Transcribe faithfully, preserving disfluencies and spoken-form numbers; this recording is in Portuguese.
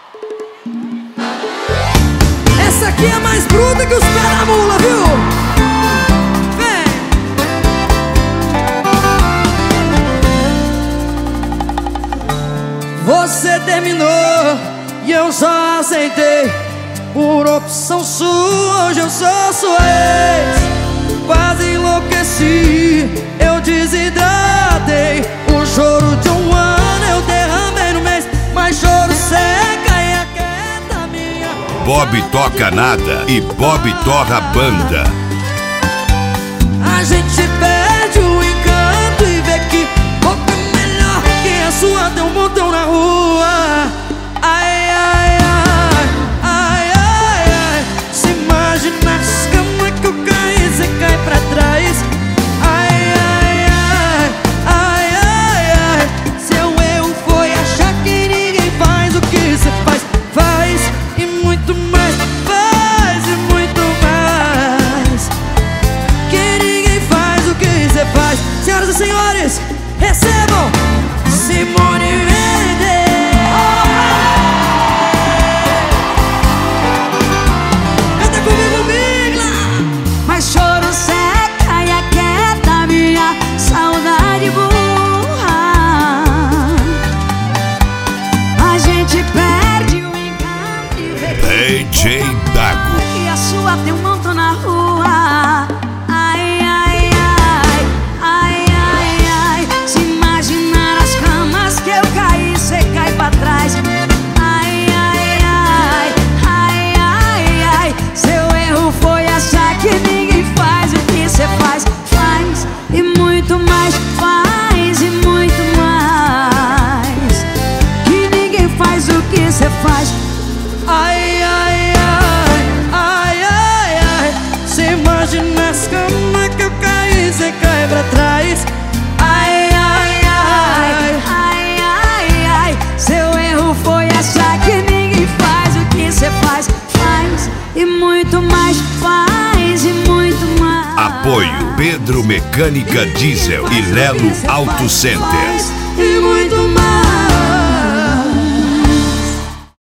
Essa aqui é mais bruta que os pés da mula, viu? Vem! Você terminou e eu só aceitei. Por opção sua, hoje eu sou sua ex. Quase enlouqueci, eu desidratei. O choro de um ano eu derramei no mês. Mas choro seca e aquieta minha. Bob toca nada e Bob torra banda. A gente perde o encanto e vê que boca melhor que a sua tem um montão na rua. Ai, ai, ai, ai, ai, ai. Se imagina as camas que eu caí, cê cai pra trás. Ai, ai, ai, ai, ai, ai. Seu erro foi achar que ninguém faz o que cê faz. Faz e muito mais, faz e muito mais. Que ninguém faz o que cê faz. Senhoras e senhores, recebam Simone Mendes. Canta comigo, Migla. Mas choro seca e aquieta minha saudade burra. A gente perde o encanto e vê D J Dago. que a sua tem um montão na rua. Ai, ai, ai, ai, ai, ai. Se imaginar as camas que eu caí, cê cai pra trás. Ai, ai, ai, ai, ai, ai. Seu erro foi achar que ninguém faz o que cê faz. Faz e muito mais, faz e muito mais. Que ninguém faz o que cê faz. Ai, ai, ai, ai, ai, ai. Se imagina as camas que eu caí, cê cai pra trás. Ai, ai, ai, Ai, ai, ai. Seu erro foi achar que ninguém faz o que cê faz. Faz e muito mais, faz e muito mais. Apoio Pedro Mecânica Diesel e Lelo Auto Center.